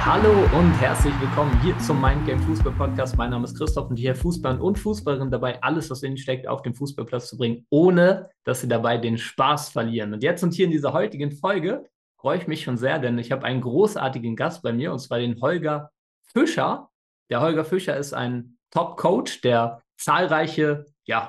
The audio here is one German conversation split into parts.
Hallo und herzlich willkommen hier zum Mindgame Fußball Podcast. Mein Name ist Christoph und hier Fußballern und Fußballerinnen dabei, alles, was in ihnen steckt, auf den Fußballplatz zu bringen, ohne dass sie dabei den Spaß verlieren. Und jetzt und hier in dieser heutigen Folge freue ich mich schon sehr, denn ich habe einen großartigen Gast bei mir und zwar den Holger Fischer. Der Holger Fischer ist ein Top-Coach, der zahlreiche,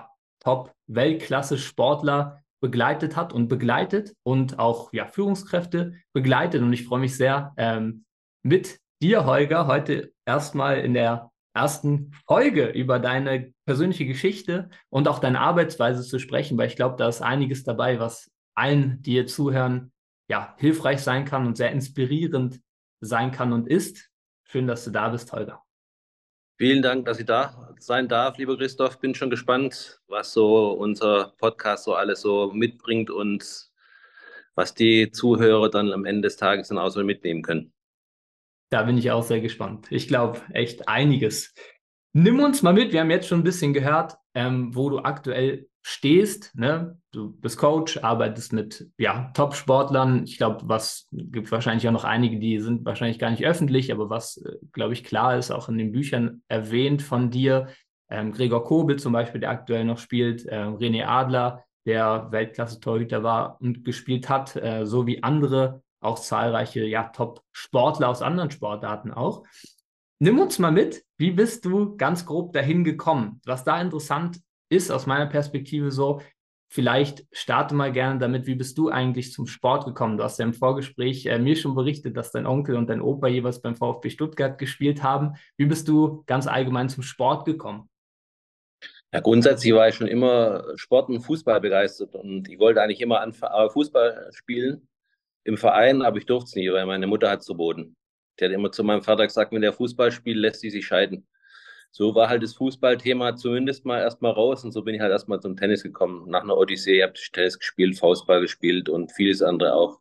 Top-Weltklasse-Sportler begleitet hat und begleitet und auch Führungskräfte begleitet. Und ich freue mich sehr, mit dir, Holger, heute erstmal in der ersten Folge über deine persönliche Geschichte und auch deine Arbeitsweise zu sprechen, weil ich glaube, da ist einiges dabei, was allen, die hier zuhören, hilfreich sein kann und sehr inspirierend sein kann und ist. Schön, dass du da bist, Holger. Vielen Dank, dass ich da sein darf, lieber Christoph. Bin schon gespannt, was so unser Podcast so alles so mitbringt und was die Zuhörer dann am Ende des Tages dann auch so mitnehmen können. Da bin ich auch sehr gespannt. Ich glaube, echt einiges. Nimm uns mal mit. Wir haben jetzt schon ein bisschen gehört, wo du aktuell stehst. Ne? Du bist Coach, arbeitest mit Top-Sportlern. Ich glaube, was gibt wahrscheinlich auch noch einige, die sind wahrscheinlich gar nicht öffentlich, aber was, glaube ich, klar ist, auch in den Büchern erwähnt von dir. Gregor Kobel zum Beispiel, der aktuell noch spielt, René Adler, der Weltklasse-Torhüter war und gespielt hat, so wie andere, auch zahlreiche Top-Sportler aus anderen Sportarten auch. Nimm uns mal mit, wie bist du ganz grob dahin gekommen? Was da interessant ist aus meiner Perspektive so, vielleicht starte mal gerne damit, wie bist du eigentlich zum Sport gekommen? Du hast ja im Vorgespräch mir schon berichtet, dass dein Onkel und dein Opa jeweils beim VfB Stuttgart gespielt haben. Wie bist du ganz allgemein zum Sport gekommen? Ja, grundsätzlich war ich schon immer Sport- und Fußball begeistert und ich wollte eigentlich immer Fußball spielen im Verein, aber ich durfte es nie, weil meine Mutter hat es verboten. Die hat immer zu meinem Vater gesagt, wenn der Fußball spielt, lässt sie sich scheiden. So war halt das Fußballthema zumindest mal erstmal raus und so bin ich halt erstmal zum Tennis gekommen. Nach einer Odyssee habe ich Tennis gespielt, Faustball gespielt und vieles andere auch.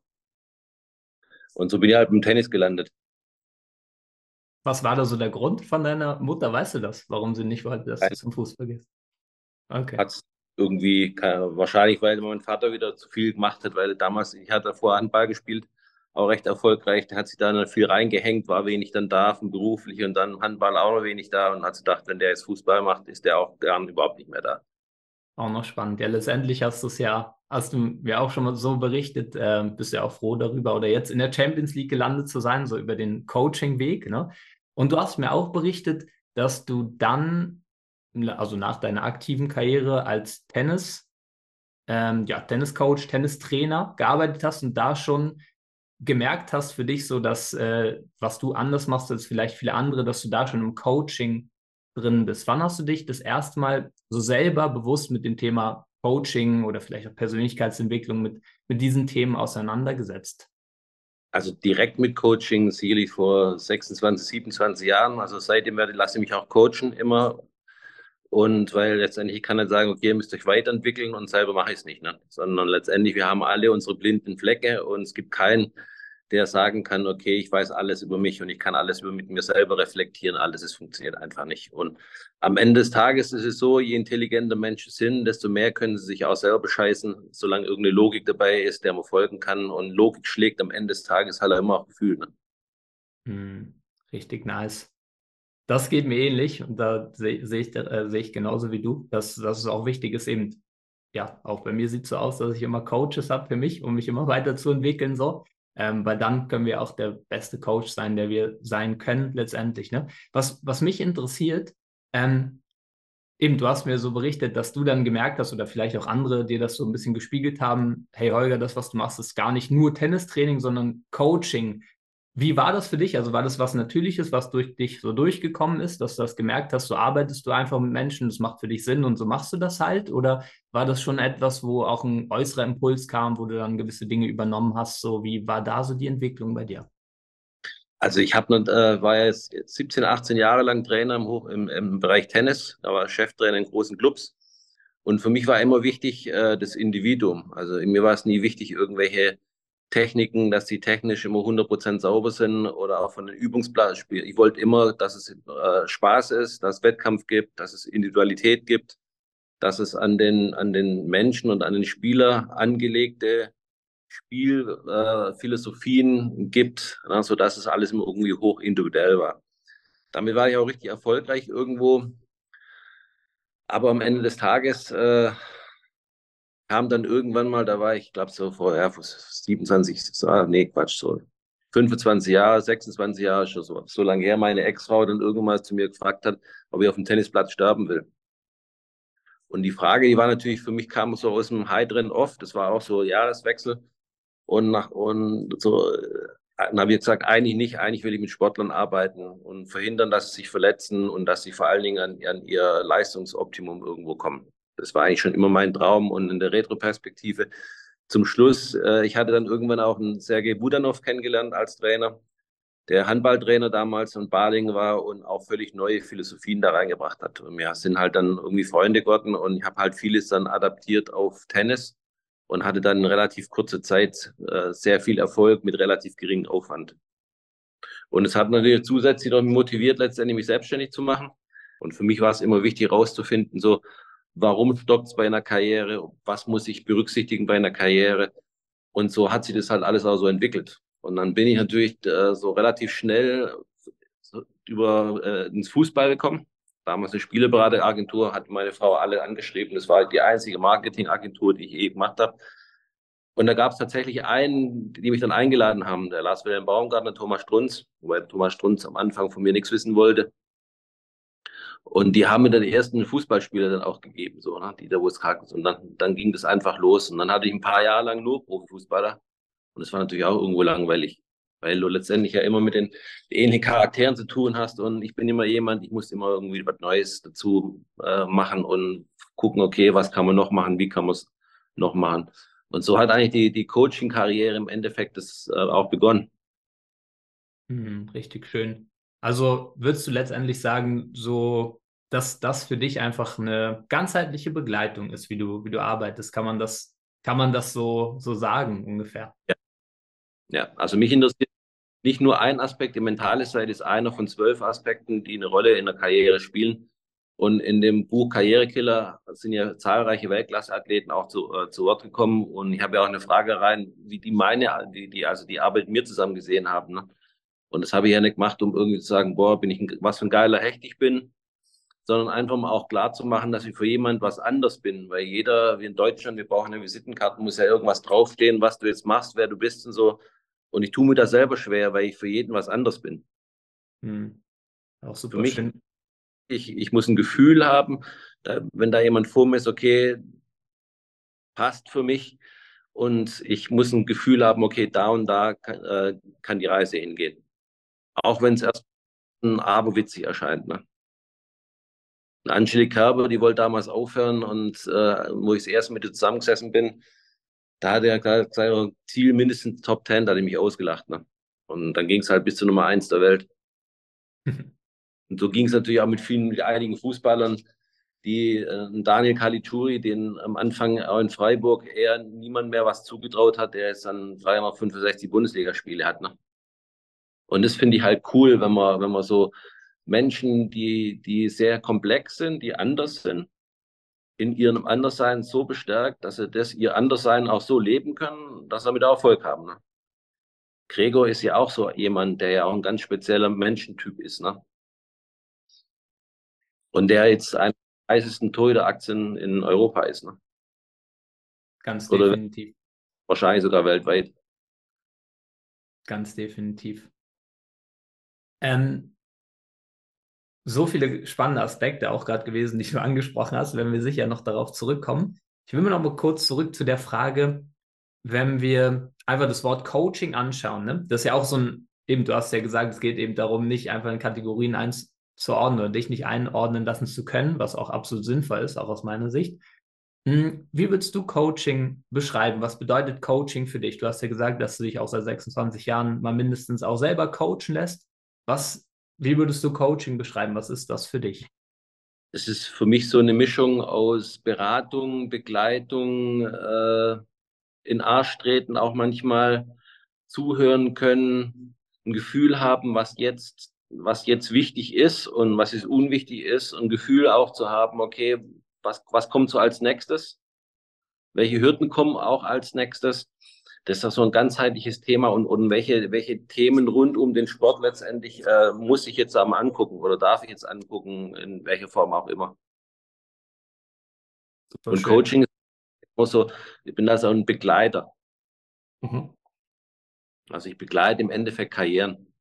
Und so bin ich halt im Tennis gelandet. Was war da so der Grund von deiner Mutter? Weißt du das? Warum sie nicht wollte, dass du Hat zum Fußball gehst? Okay. es irgendwie, wahrscheinlich, weil mein Vater wieder zu viel gemacht hat, weil damals, ich hatte vorher Handball gespielt, auch recht erfolgreich. Der hat sich da dann viel reingehängt, war wenig dann da, von beruflich und dann Handball auch noch wenig da und hat sich gedacht, wenn der jetzt Fußball macht, ist der auch gern überhaupt nicht mehr da. Auch noch spannend. Ja, letztendlich hast du mir auch schon mal so berichtet, bist ja auch froh darüber oder jetzt in der Champions League gelandet zu sein, so über den Coaching-Weg, ne? Und du hast mir auch berichtet, dass du dann, also nach deiner aktiven Karriere als Tenniscoach, Tennistrainer gearbeitet hast und da schon gemerkt hast für dich so, dass was du anders machst als vielleicht viele andere, dass du da schon im Coaching drin bist. Wann hast du dich das erste Mal so selber bewusst mit dem Thema Coaching oder vielleicht auch Persönlichkeitsentwicklung mit diesen Themen auseinandergesetzt? Also direkt mit Coaching sicherlich vor 26, 27 Jahren. Also seitdem lasse ich mich auch coachen immer. Und weil letztendlich ich kann nicht sagen, okay, ihr müsst euch weiterentwickeln und selber mache ich es nicht, ne? Sondern letztendlich, wir haben alle unsere blinden Flecke und es gibt keinen, der sagen kann, okay, ich weiß alles über mich und ich kann alles über mit mir selber reflektieren. Alles, es funktioniert einfach nicht. Und am Ende des Tages ist es so, je intelligenter Menschen sind, desto mehr können sie sich auch selber bescheißen, solange irgendeine Logik dabei ist, der man folgen kann. Und Logik schlägt am Ende des Tages halt immer auch Gefühl, ne? Hm, richtig nice. Das geht mir ähnlich und da sehe ich genauso wie du, dass es auch wichtig ist, eben, ja, auch bei mir sieht es so aus, dass ich immer Coaches habe für mich, um mich immer weiterzuentwickeln, so. Weil dann können wir auch der beste Coach sein, der wir sein können, letztendlich. Ne? Was mich interessiert, ähm, eben, du hast mir so berichtet, dass du dann gemerkt hast oder vielleicht auch andere dir das so ein bisschen gespiegelt haben, hey Holger, das, was du machst, ist gar nicht nur Tennistraining, sondern Coaching. Wie war das für dich? Also war das was Natürliches, was durch dich so durchgekommen ist, dass du das gemerkt hast, so arbeitest du einfach mit Menschen, das macht für dich Sinn und so machst du das halt? Oder war das schon etwas, wo auch ein äußerer Impuls kam, wo du dann gewisse Dinge übernommen hast? So, wie war da so die Entwicklung bei dir? Also war ja jetzt 17, 18 Jahre lang Trainer im Bereich Tennis, da war Cheftrainer in großen Clubs. Und für mich war immer wichtig, das Individuum. Also mir war es nie wichtig, irgendwelche Techniken, dass die technisch immer 100% sauber sind oder auch von den Übungsplan. Ich wollte immer, dass es Spaß ist, dass es Wettkampf gibt, dass es Individualität gibt, dass es an den Menschen und an den Spieler angelegte Spielphilosophien gibt, ne, sodass es alles immer irgendwie hoch individuell war. Damit war ich auch richtig erfolgreich irgendwo. Aber am Ende des Tages kam dann irgendwann mal, da war ich, glaube so vor 27, nee, Quatsch, so 25 Jahre, 26 Jahre, schon so lange her, meine Ex-Frau dann irgendwann mal zu mir gefragt hat, ob ich auf dem Tennisplatz sterben will. Und die Frage, die war natürlich für mich, kam so aus dem heiteren Off, das war auch so Jahreswechsel. Und so, dann habe ich gesagt, eigentlich nicht, eigentlich will ich mit Sportlern arbeiten und verhindern, dass sie sich verletzen und dass sie vor allen Dingen an ihr Leistungsoptimum irgendwo kommen. Das war eigentlich schon immer mein Traum und in der Retroperspektive zum Schluss, ich hatte dann irgendwann auch einen Sergei Budanov kennengelernt als Trainer, der Handballtrainer damals in Balingen war und auch völlig neue Philosophien da reingebracht hat. Und wir sind halt dann irgendwie Freunde geworden und ich habe halt vieles dann adaptiert auf Tennis und hatte dann in relativ kurzer Zeit sehr viel Erfolg mit relativ geringem Aufwand. Und es hat natürlich zusätzlich noch motiviert, letztendlich mich selbstständig zu machen. Und für mich war es immer wichtig herauszufinden, so, warum stockt es bei einer Karriere? Was muss ich berücksichtigen bei einer Karriere? Und so hat sich das halt alles auch so entwickelt. Und dann bin ich natürlich so relativ schnell ins Fußball gekommen. Damals eine Spieleberateragentur, hat meine Frau alle angeschrieben. Das war die einzige Marketingagentur, die ich je gemacht habe. Und da gab es tatsächlich einen, die mich dann eingeladen haben, der Lars Wilhelm Baumgartner, Thomas Strunz, wobei Thomas Strunz am Anfang von mir nichts wissen wollte. Und die haben mir dann die ersten Fußballspieler dann auch gegeben, so, ne, die da wo es krank ist. Und dann ging das einfach los. Und dann hatte ich ein paar Jahre lang nur Profifußballer. Und das war natürlich auch irgendwo langweilig, weil du letztendlich ja immer mit den ähnlichen Charakteren zu tun hast. Und ich bin immer jemand, ich muss immer irgendwie was Neues dazu machen und gucken, okay, was kann man noch machen, wie kann man es noch machen. Und so hat eigentlich die Coaching-Karriere im Endeffekt das auch begonnen. Richtig schön. Also würdest du letztendlich sagen, so, dass das für dich einfach eine ganzheitliche Begleitung ist, wie du arbeitest? Kann man das so sagen ungefähr? Ja, ja, also mich interessiert nicht nur ein Aspekt, die mentale Seite ist einer von 12 Aspekten, die eine Rolle in der Karriere spielen. Und in dem Buch Karrierekiller sind ja zahlreiche Weltklasseathleten auch zu Wort gekommen. Und ich habe ja auch eine Frage rein, wie also die Arbeit mit mir zusammen gesehen haben. Ne? Und das habe ich ja nicht gemacht, um irgendwie zu sagen, boah, was für ein geiler Hecht ich bin, sondern einfach mal auch klar zu machen, dass ich für jemand was anders bin. Weil jeder, wie in Deutschland, wir brauchen eine Visitenkarte, muss ja irgendwas draufstehen, was du jetzt machst, wer du bist und so. Und ich tue mir das selber schwer, weil ich für jeden was anders bin. Hm. Auch Für super mich, schön. ich muss ein Gefühl haben, wenn da jemand vor mir ist, okay, passt für mich. Und ich muss ein Gefühl haben, okay, da und da kann die Reise hingehen. Auch wenn es erst aberwitzig erscheint. Ne? Angelique Kerber, die wollte damals aufhören und wo ich das erste mit ihr zusammengesessen bin, da hat er gesagt, sein Ziel mindestens Top 10, da hat er mich ausgelacht. Ne? Und dann ging es halt bis zur Nummer 1 der Welt. Und so ging es natürlich auch mit einigen Fußballern, die Daniel Caligiuri, den am Anfang auch in Freiburg eher niemand mehr was zugetraut hat, der jetzt dann 365 Bundesligaspiele hat. Ne? Und das finde ich halt cool, wenn man so Menschen, die sehr komplex sind, die anders sind, in ihrem Anderssein so bestärkt, dass sie ihr Anderssein auch so leben können, dass sie damit Erfolg haben. Ne? Gregor ist ja auch so jemand, der ja auch ein ganz spezieller Menschentyp ist. Ne? Und der jetzt einer der heißesten Torhüter-Aktien in Europa ist. Ne? Ganz Oder definitiv. wahrscheinlich sogar weltweit. Ganz definitiv. Ähm, so viele spannende Aspekte auch gerade gewesen, die du angesprochen hast, wenn wir sicher noch darauf zurückkommen. Ich will mir noch mal kurz zurück zu der Frage, wenn wir einfach das Wort Coaching anschauen, ne? Das ist ja auch so ein, eben, du hast ja gesagt, es geht eben darum, nicht einfach in Kategorien einzuordnen oder dich nicht einordnen lassen zu können, was auch absolut sinnvoll ist, auch aus meiner Sicht. Wie würdest du Coaching beschreiben? Was bedeutet Coaching für dich? Du hast ja gesagt, dass du dich auch seit 26 Jahren mal mindestens auch selber coachen lässt. Wie würdest du Coaching beschreiben? Was ist das für dich? Es ist für mich so eine Mischung aus Beratung, Begleitung, in Arsch treten, auch manchmal zuhören können, ein Gefühl haben, was jetzt wichtig ist und was ist unwichtig ist, und ein Gefühl auch zu haben, okay, was kommt so als nächstes? Welche Hürden kommen auch als nächstes? Das ist doch so ein ganzheitliches Thema und welche Themen rund um den Sport letztendlich muss ich jetzt einmal angucken oder darf ich jetzt angucken, in welcher Form auch immer. Super Und schön. Coaching ist immer so, ich bin da so ein Begleiter. Mhm. Also ich begleite im Endeffekt Karrieren.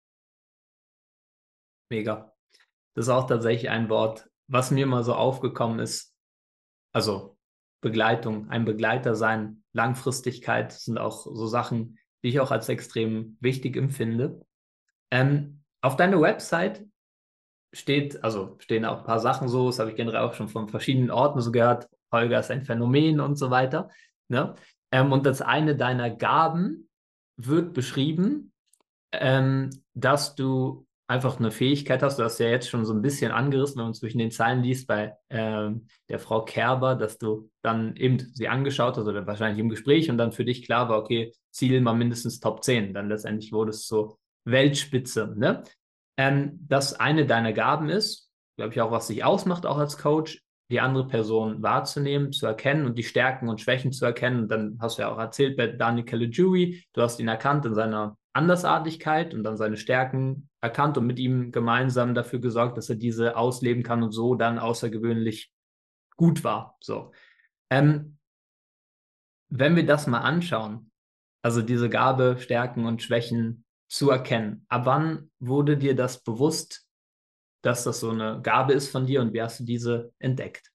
Mega. Das ist auch tatsächlich ein Wort, was mir mal so aufgekommen ist. Also Begleitung, ein Begleiter sein, Langfristigkeit sind auch so Sachen, die ich auch als extrem wichtig empfinde. Auf deiner Website stehen auch ein paar Sachen so, das habe ich generell auch schon von verschiedenen Orten so gehört. Holger ist ein Phänomen und so weiter. Ne? Und als eine deiner Gaben wird beschrieben, dass du einfach eine Fähigkeit hast, du hast ja jetzt schon so ein bisschen angerissen, wenn man zwischen den Zeilen liest, bei der Frau Kerber, dass du dann eben sie angeschaut hast oder wahrscheinlich im Gespräch und dann für dich klar war, okay, Ziel mal mindestens Top 10. Dann letztendlich wurde es so Weltspitze. Ne? Das eine deiner Gaben ist, glaube ich auch, was dich ausmacht, auch als Coach, die andere Person wahrzunehmen, zu erkennen und die Stärken und Schwächen zu erkennen. Und dann hast du ja auch erzählt bei Daniel Caligiuri, du hast ihn erkannt in seiner Andersartigkeit und dann seine Stärken erkannt und mit ihm gemeinsam dafür gesorgt, dass er diese ausleben kann und so dann außergewöhnlich gut war. So. Ähm, Wenn wir das mal anschauen, also diese Gabe, Stärken und Schwächen zu erkennen, ab wann wurde dir das bewusst, dass das so eine Gabe ist von dir und wie hast du diese entdeckt?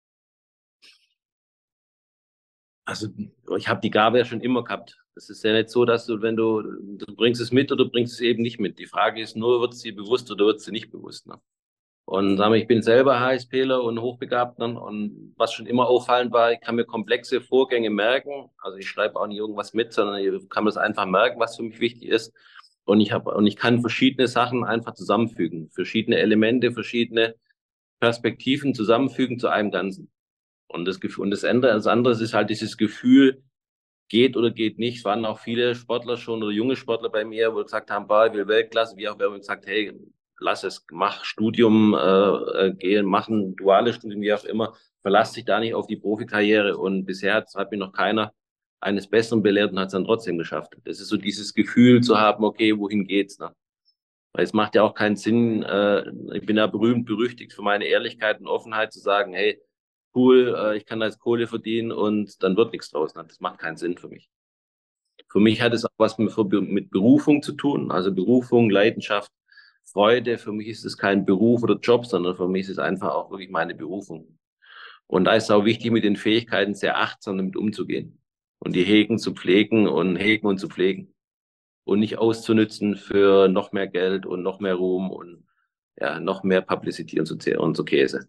Also ich habe die Gabe ja schon immer gehabt. Das ist ja nicht so, dass du, wenn du bringst es mit oder bringst es eben nicht mit. Die Frage ist nur, wird es dir bewusst oder wird es dir nicht bewusst? Ne? Und sagen wir, ich bin selber HSPler und hochbegabt. Ne? Und was schon immer auffallend war, ich kann mir komplexe Vorgänge merken. Also ich schreibe auch nicht irgendwas mit, sondern ich kann mir das einfach merken, was für mich wichtig ist. Und ich kann verschiedene Sachen einfach zusammenfügen, verschiedene Elemente, verschiedene Perspektiven zusammenfügen zu einem Ganzen. Und das Gefühl, und das andere ist halt dieses Gefühl, geht oder geht nicht. Es waren auch viele Sportler schon oder junge Sportler bei mir, wo gesagt haben, bah, ich will Weltklasse, wie auch immer gesagt, hey, lass es, mach Studium, gehen, machen duales Studium, wie auch immer, verlass dich da nicht auf die Profikarriere. Und bisher hat mich noch keiner eines Besseren belehrt und hat es dann trotzdem geschafft. Das ist so dieses Gefühl zu haben, okay, wohin geht's? Ne? Weil es macht ja auch keinen Sinn, ich bin ja berühmt, berüchtigt für meine Ehrlichkeit und Offenheit zu sagen, hey, cool, ich kann da jetzt Kohle verdienen und dann wird nichts draus. Ne? Das macht keinen Sinn für mich. Für mich hat es auch was mit Berufung zu tun, also Berufung, Leidenschaft, Freude. Für mich ist es kein Beruf oder Job, sondern für mich ist es einfach auch wirklich meine Berufung. Und da ist es auch wichtig, mit den Fähigkeiten sehr achtsam damit umzugehen und die hegen zu pflegen und hegen und zu pflegen und nicht auszunützen für noch mehr Geld und noch mehr Ruhm und ja, noch mehr Publicity und so Käse.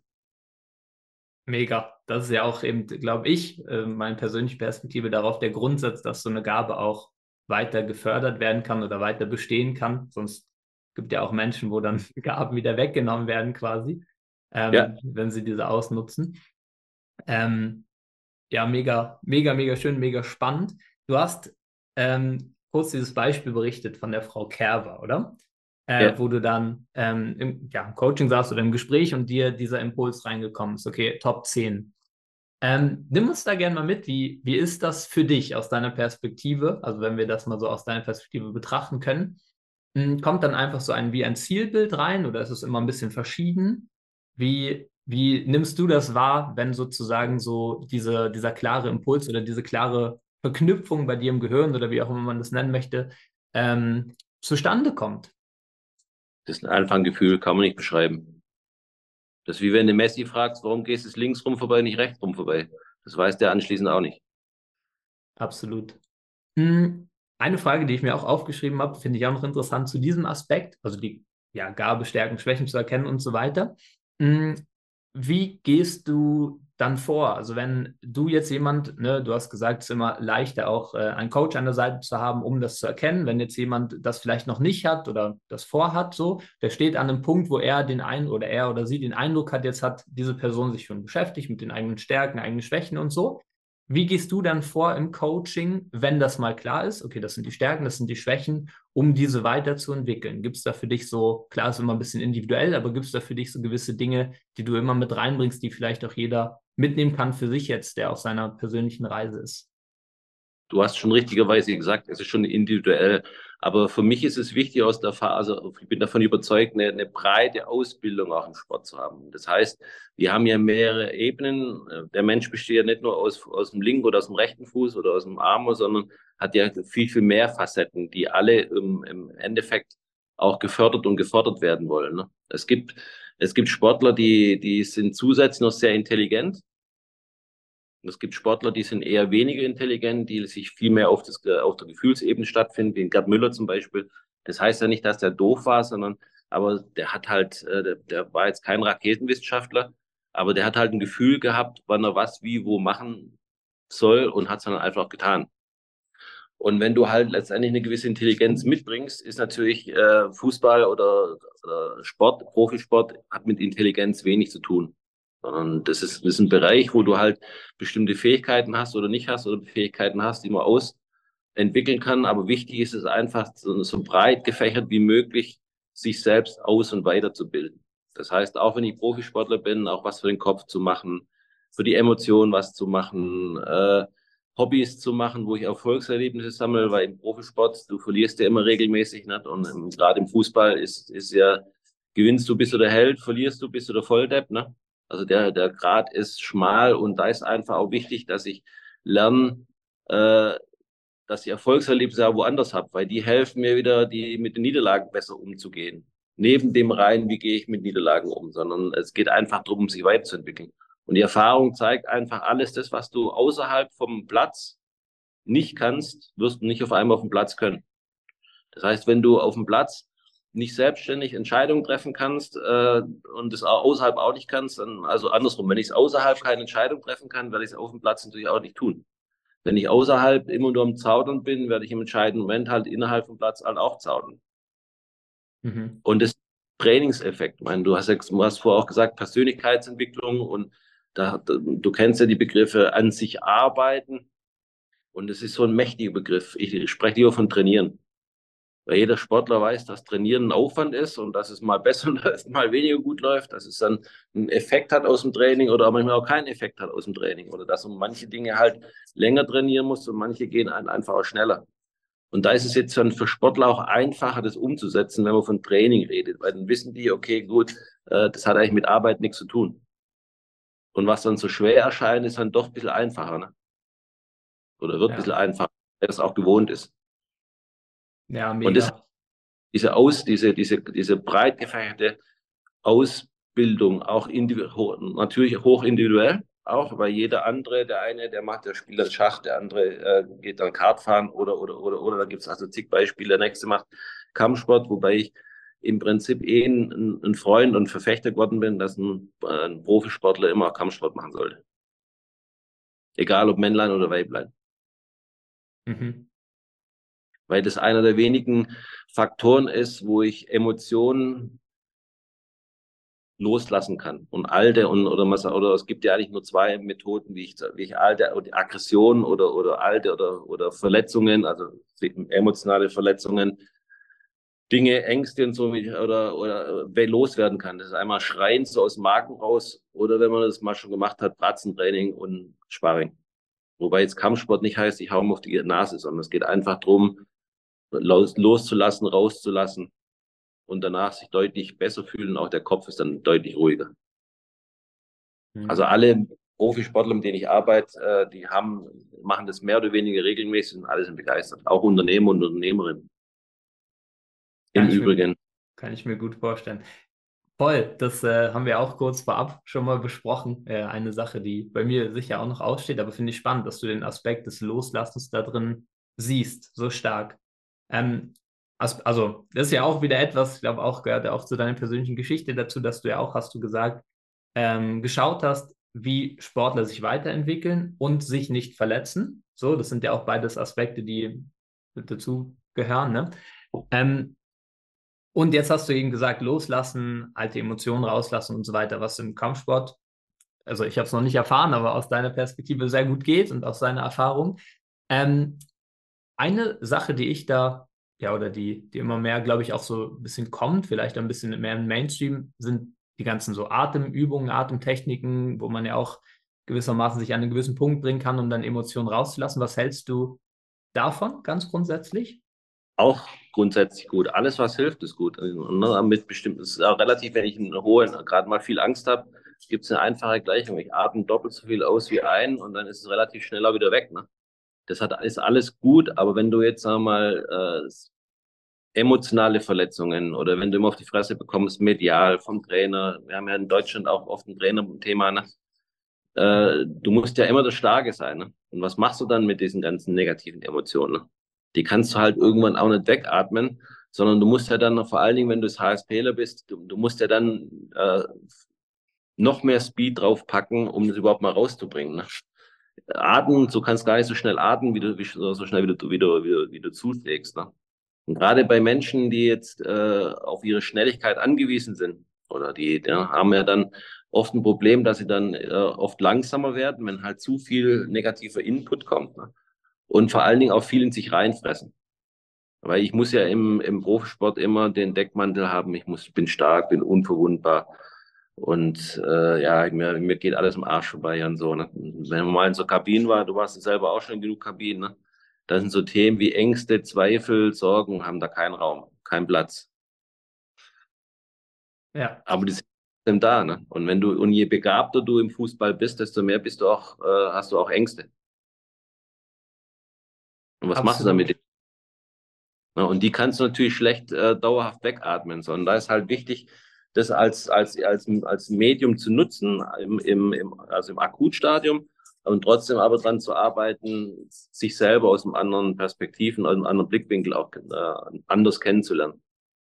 Mega. Das ist ja auch eben, glaube ich, meine persönliche Perspektive darauf, der Grundsatz, dass so eine Gabe auch weiter gefördert werden kann oder weiter bestehen kann. Sonst gibt ja auch Menschen, wo dann Gaben wieder weggenommen werden quasi, Ja, wenn sie diese ausnutzen. Ähm, ja, mega, mega, mega schön, mega spannend. Du hast kurz dieses Beispiel berichtet von der Frau Kerber, oder? ja. Wo du dann im Coaching saßt oder im Gespräch und dir dieser Impuls reingekommen ist, okay, Top 10. Nimm uns da gerne mal mit, wie ist das für dich aus deiner Perspektive? Also wenn wir das mal so aus deiner Perspektive betrachten können, kommt dann einfach so wie ein Zielbild rein oder ist es immer ein bisschen verschieden? Wie nimmst du das wahr, wenn sozusagen so dieser klare Impuls oder diese klare Verknüpfung bei dir im Gehirn oder wie auch immer man das nennen möchte, zustande kommt? Das ist einfach ein Gefühl, kann man nicht beschreiben. Das ist wie wenn du Messi fragst, warum gehst du links rum vorbei, nicht rechts rum vorbei. Das weiß der anschließend auch nicht. Absolut. Eine Frage, die ich mir auch aufgeschrieben habe, finde ich auch noch interessant zu diesem Aspekt, also die Gabe, Stärken, Schwächen zu erkennen und so weiter. Hm, Wie gehst du dann vor? Also wenn du jetzt jemand, ne, du hast gesagt, es ist immer leichter auch einen Coach an der Seite zu haben, um das zu erkennen. Wenn jetzt jemand das vielleicht noch nicht hat oder das vorhat, so, der steht an einem Punkt, wo er oder sie den Eindruck hat, jetzt hat diese Person sich schon beschäftigt mit den eigenen Stärken, eigenen Schwächen und so. Wie gehst du dann vor im Coaching, wenn das mal klar ist? Okay, das sind die Stärken, das sind die Schwächen, um diese weiterzuentwickeln. Gibt es da für dich so, klar, ist immer ein bisschen individuell, aber gibt es da für dich so gewisse Dinge, die du immer mit reinbringst, die vielleicht auch jeder mitnehmen kann für sich jetzt, der auf seiner persönlichen Reise ist? Du hast schon richtigerweise gesagt, es ist schon individuell. Aber für mich ist es wichtig aus der Phase, also ich bin davon überzeugt, eine breite Ausbildung auch im Sport zu haben. Das heißt, wir haben ja mehrere Ebenen. Der Mensch besteht ja nicht nur aus dem linken oder aus dem rechten Fuß oder aus dem Arm, sondern hat ja viel, viel mehr Facetten, die alle im Endeffekt auch gefördert und gefordert werden wollen. Ne? Es gibt Sportler, die sind zusätzlich noch sehr intelligent. Und es gibt Sportler, die sind eher weniger intelligent, die sich viel mehr auf der Gefühlsebene stattfinden, wie Gerd Müller zum Beispiel. Das heißt ja nicht, dass der doof war, sondern, aber der hat halt, der war jetzt kein Raketenwissenschaftler, aber der hat halt ein Gefühl gehabt, wann er was, wie, wo machen soll und hat es dann einfach getan. Und wenn du halt letztendlich eine gewisse Intelligenz mitbringst, ist natürlich Fußball oder Sport, Profisport, hat mit Intelligenz wenig zu tun. Sondern das ist ein Bereich, wo du halt bestimmte Fähigkeiten hast oder nicht hast oder Fähigkeiten hast, die man ausentwickeln kann. Aber wichtig ist es einfach, so breit gefächert wie möglich, sich selbst aus- und weiterzubilden. Das heißt, auch wenn ich Profisportler bin, auch was für den Kopf zu machen, für die Emotionen was zu machen, Hobbys zu machen, wo ich Erfolgserlebnisse sammle, weil im Profisport, du verlierst ja immer regelmäßig, nicht? Und gerade im Fußball ist ja, gewinnst du, bist du der Held, verlierst du, bist du der Volldepp, ne? Also der Grad ist schmal und da ist einfach auch wichtig, dass ich lerne, äh, dass ich Erfolgserlebnisse auch woanders habe, weil die helfen mir wieder, die mit den Niederlagen besser umzugehen. Neben dem rein, wie gehe ich mit Niederlagen um, sondern es geht einfach darum, sich weiterzuentwickeln. Und die Erfahrung zeigt einfach, alles das, was du außerhalb vom Platz nicht kannst, wirst du nicht auf einmal auf dem Platz können. Das heißt, wenn du auf dem Platz nicht selbstständig Entscheidungen treffen kannst und es außerhalb auch nicht kannst, dann, also andersrum, wenn ich es außerhalb keine Entscheidung treffen kann, werde ich es auf dem Platz natürlich auch nicht tun. Wenn ich außerhalb immer nur am Zaudern bin, werde ich im entscheidenden Moment halt innerhalb vom Platz halt auch zaudern. Mhm. Und das Trainingseffekt, ich meine, du hast vorher auch gesagt, Persönlichkeitsentwicklung und du kennst ja die Begriffe an sich arbeiten und es ist so ein mächtiger Begriff. Ich spreche lieber von trainieren. Weil jeder Sportler weiß, dass Trainieren ein Aufwand ist und dass es mal besser läuft, mal weniger gut läuft, dass es dann einen Effekt hat aus dem Training oder manchmal auch keinen Effekt hat aus dem Training oder dass man manche Dinge halt länger trainieren muss und manche gehen einfach auch schneller. Und da ist es jetzt dann für Sportler auch einfacher, das umzusetzen, wenn man von Training redet, weil dann wissen die, okay, gut, das hat eigentlich mit Arbeit nichts zu tun. Und was dann so schwer erscheint, ist dann doch ein bisschen einfacher, ne? Oder wird ein bisschen Ja, einfacher, weil das auch gewohnt ist. ja, Und das, mega. diese breit gefächerte Ausbildung, auch natürlich hoch individuell, auch weil jeder andere, der eine, der macht, der spielt dann Schach, der andere geht dann Kart fahren oder da gibt es also zig Beispiele. Der nächste macht Kampfsport, wobei ich im Prinzip ein Freund und Verfechter geworden bin, dass ein Profisportler immer Kampfsport machen sollte. Egal ob Männlein oder Weiblein. Mhm. Weil das einer der wenigen Faktoren ist, wo ich Emotionen loslassen kann. Und alte oder es gibt ja eigentlich nur zwei Methoden, wie ich alte Aggressionen oder alte oder Verletzungen, also emotionale Verletzungen, Dinge, Ängste und so oder loswerden kann. Das ist einmal Schreien so aus dem Magen raus oder wenn man das mal schon gemacht hat, Pratzentraining und Sparring. Wobei jetzt Kampfsport nicht heißt, ich hau ihm auf die Nase, sondern es geht einfach darum, loszulassen, rauszulassen und danach sich deutlich besser fühlen. Auch der Kopf ist dann deutlich ruhiger. Also Mhm. alle Profisportler, mit denen ich arbeite, machen das mehr oder weniger regelmäßig und alle sind begeistert. Auch Unternehmer und Unternehmerinnen Kann im ich mir, Übrigen. kann ich mir gut vorstellen. Voll, das haben wir auch kurz vorab schon mal besprochen. Eine Sache, die bei mir sicher auch noch aussteht, aber finde ich spannend, dass du den Aspekt des Loslassens da drin siehst, so stark. Ähm, also, das ist ja auch wieder etwas, ich glaube auch, gehört ja auch zu deiner persönlichen Geschichte dazu, dass du ja auch, hast du gesagt, geschaut hast, wie Sportler sich weiterentwickeln und sich nicht verletzen. So, das sind ja auch beides Aspekte, die mit dazu gehören, ne? Ähm, und jetzt hast du eben gesagt, loslassen, alte Emotionen rauslassen und so weiter, was im Kampfsport, also ich habe es noch nicht erfahren, aber aus deiner Perspektive sehr gut geht und aus deiner Erfahrung. Ähm, eine Sache, die ich da, ja, oder die immer mehr, glaube ich, auch so ein bisschen kommt, vielleicht ein bisschen mehr im Mainstream, sind die ganzen so Atemübungen, Atemtechniken, wo man ja auch gewissermaßen sich an einen gewissen Punkt bringen kann, um dann Emotionen rauszulassen. Was hältst du davon, ganz grundsätzlich? Auch grundsätzlich gut. Alles, was hilft, ist gut. Ne, mit bestimmt, es ist auch relativ, wenn ich einen hohen, gerade mal viel Angst habe, gibt es eine einfache Gleichung. Ich atme doppelt so viel aus wie ein und dann ist es relativ schnell auch wieder weg. Ne? Ist alles gut, aber wenn du jetzt, sagen wir mal, emotionale Verletzungen oder wenn du immer auf die Fresse bekommst, medial vom Trainer, wir haben ja in Deutschland auch oft ein Trainer-Thema, ne? Du musst ja immer das Starke sein. Ne? Und was machst du dann mit diesen ganzen negativen Emotionen? Ne? Die kannst du halt irgendwann auch nicht wegatmen, sondern du musst ja dann, vor allen Dingen, wenn du das HSPler bist, du musst ja dann noch mehr Speed draufpacken, um das überhaupt mal rauszubringen. Ne? Atmen, du kannst gar nicht so schnell atmen, so schnell wie du zuschlägst. Ne? Und gerade bei Menschen, die jetzt auf ihre Schnelligkeit angewiesen sind, oder die haben ja dann oft ein Problem, dass sie dann oft langsamer werden, wenn halt zu viel negativer Input kommt. Ne? Und vor allen Dingen auch viel in sich reinfressen. Weil ich muss ja im Profisport immer den Deckmantel haben, bin stark, bin unverwundbar. Und ja, mir geht alles im Arsch vorbei und so. Ne? Wenn man mal in so Kabinen war, du warst ja selber auch schon in genug Kabinen, ne? Da sind so Themen wie Ängste, Zweifel, Sorgen, haben da keinen Raum, keinen Platz. Ja, Aber die sind trotzdem da, ne? Und je begabter du im Fußball bist, desto mehr hast du auch Ängste. Und was machst du damit? absolut. Ne? Und die kannst du natürlich schlecht dauerhaft wegatmen, sondern da ist halt wichtig, das als Medium zu nutzen, also im Akutstadium, und trotzdem aber dran zu arbeiten, sich selber aus einem anderen Perspektiven, aus einem anderen Blickwinkel auch anders kennenzulernen.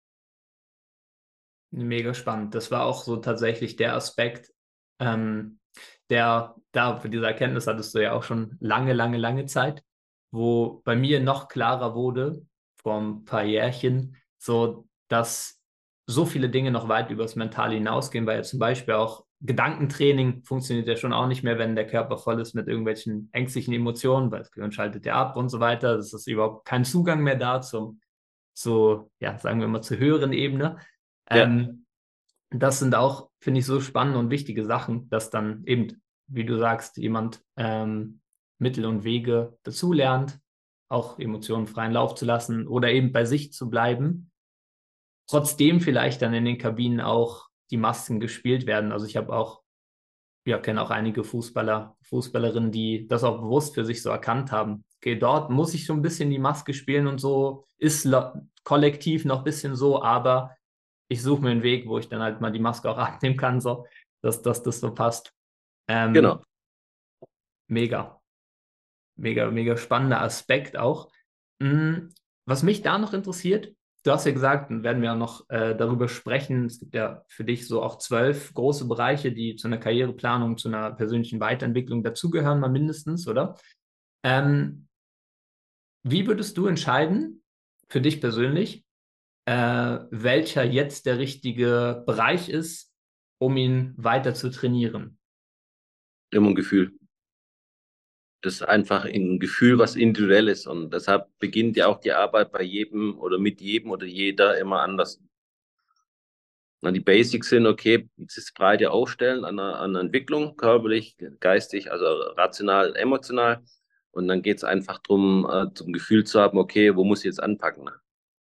Mega spannend. Das war auch so tatsächlich der Aspekt, ähm, der da für diese Erkenntnis hattest du ja auch schon lange, lange, lange Zeit, wo bei mir noch klarer wurde, vor ein paar Jährchen, so dass so viele Dinge noch weit übers Mentale hinausgehen, weil ja zum Beispiel auch Gedankentraining funktioniert ja schon auch nicht mehr, wenn der Körper voll ist mit irgendwelchen ängstlichen Emotionen, weil das Gehirn schaltet ja ab und so weiter. Das ist überhaupt kein Zugang mehr da ja, sagen wir mal, zur höheren Ebene. Ja, Ähm, Das sind auch, finde ich, so spannende und wichtige Sachen, dass dann eben, wie du sagst, jemand Mittel und Wege dazulernt, auch Emotionen freien Lauf zu lassen oder eben bei sich zu bleiben. Trotzdem vielleicht dann in den Kabinen auch die Masken gespielt werden. Also ich habe auch, ja, kenne auch einige Fußballer, Fußballerinnen, die das auch bewusst für sich so erkannt haben. Okay, dort muss ich so ein bisschen die Maske spielen und so, ist kollektiv noch ein bisschen so, aber ich suche mir einen Weg, wo ich dann halt mal die Maske auch abnehmen kann, so, dass das so passt. genau. Ähm, mega, mega spannender Aspekt auch. Mm, Was mich da noch interessiert, du hast ja gesagt, dann werden wir ja noch darüber sprechen. Es gibt ja für dich so auch 12 große Bereiche, die zu einer Karriereplanung, zu einer persönlichen Weiterentwicklung dazugehören, mal mindestens, oder? Ähm, Wie würdest du entscheiden, für dich persönlich, welcher jetzt der richtige Bereich ist, um ihn weiter zu trainieren? Immer ein Gefühl. Das ist einfach ein Gefühl, was individuell ist. Und deshalb beginnt ja auch die Arbeit bei jedem oder mit jedem oder jeder immer anders. Na, die Basics sind, okay, das breite Aufstellen an Entwicklung, körperlich, geistig, also rational, emotional. Und dann geht es einfach darum, zum Gefühl zu haben, okay, wo muss ich jetzt anpacken? Ne?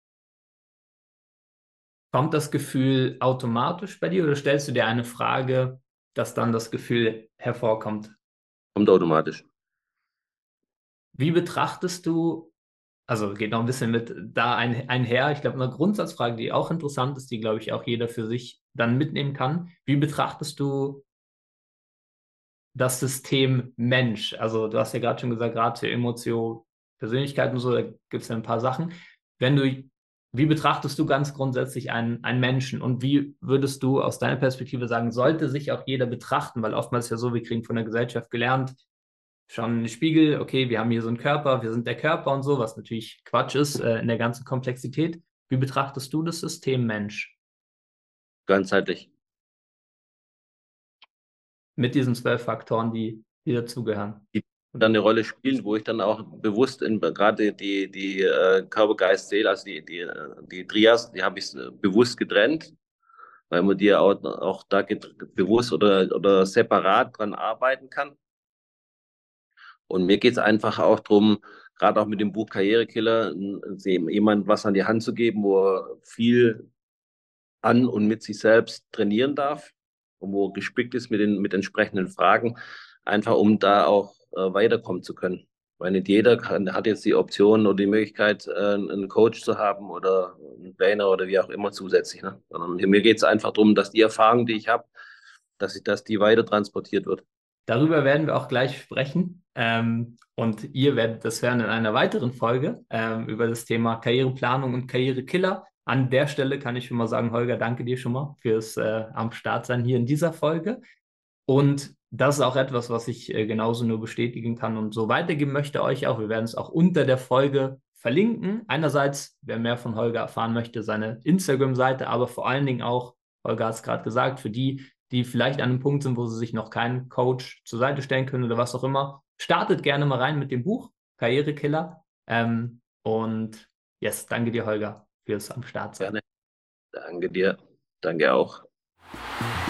Kommt das Gefühl automatisch bei dir oder stellst du dir eine Frage, dass dann das Gefühl hervorkommt? Kommt automatisch. Wie betrachtest du, also geht noch ein bisschen mit da einher, ich glaube, eine Grundsatzfrage, die auch interessant ist, die, glaube ich, auch jeder für sich dann mitnehmen kann. Wie betrachtest du das System Mensch? Also du hast ja gerade schon gesagt, gerade für Emotion, Persönlichkeit und so, da gibt es ja ein paar Sachen. Wenn du, Wie betrachtest du ganz grundsätzlich einen Menschen und wie würdest du aus deiner Perspektive sagen, sollte sich auch jeder betrachten? Weil oftmals ist ja so, wir kriegen von der Gesellschaft gelernt, schauen in den Spiegel, okay, wir haben hier so einen Körper, wir sind der Körper und so, was natürlich Quatsch ist in der ganzen Komplexität. Wie betrachtest du das System Mensch Ganzheitlich. mit diesen 12 Faktoren, die dazugehören? Die dann eine Rolle spielen, wo ich dann auch bewusst gerade die Körper, Geist, Seele, also die Trias, die habe ich bewusst getrennt, weil man die auch da bewusst oder separat dran arbeiten kann. Und mir geht es einfach auch darum, gerade auch mit dem Buch Karrierekiller, jemand was an die Hand zu geben, wo er viel an und mit sich selbst trainieren darf und wo gespickt ist mit entsprechenden Fragen, einfach um da auch weiterkommen zu können. Weil nicht jeder hat jetzt die Option oder die Möglichkeit, einen Coach zu haben oder einen Trainer oder wie auch immer zusätzlich. Ne? Sondern mir geht es einfach darum, dass die Erfahrung, die ich habe, dass die weiter transportiert wird. Darüber werden wir auch gleich sprechen. Und ihr werdet das hören in einer weiteren Folge über das Thema Karriereplanung und Karrierekiller. An der Stelle kann ich schon mal sagen, Holger, danke dir schon mal fürs am Start sein hier in dieser Folge. Und das ist auch etwas, was ich genauso nur bestätigen kann und so weitergeben möchte euch auch. Wir werden es auch unter der Folge verlinken. Einerseits, wer mehr von Holger erfahren möchte, seine Instagram-Seite, aber vor allen Dingen auch, Holger hat es gerade gesagt, für die, die vielleicht an einem Punkt sind, wo sie sich noch keinen Coach zur Seite stellen können oder was auch immer, startet gerne mal rein mit dem Buch Karrierekiller. Und yes, danke dir, Holger, fürs am Start sein. Gerne. Danke dir. Danke auch.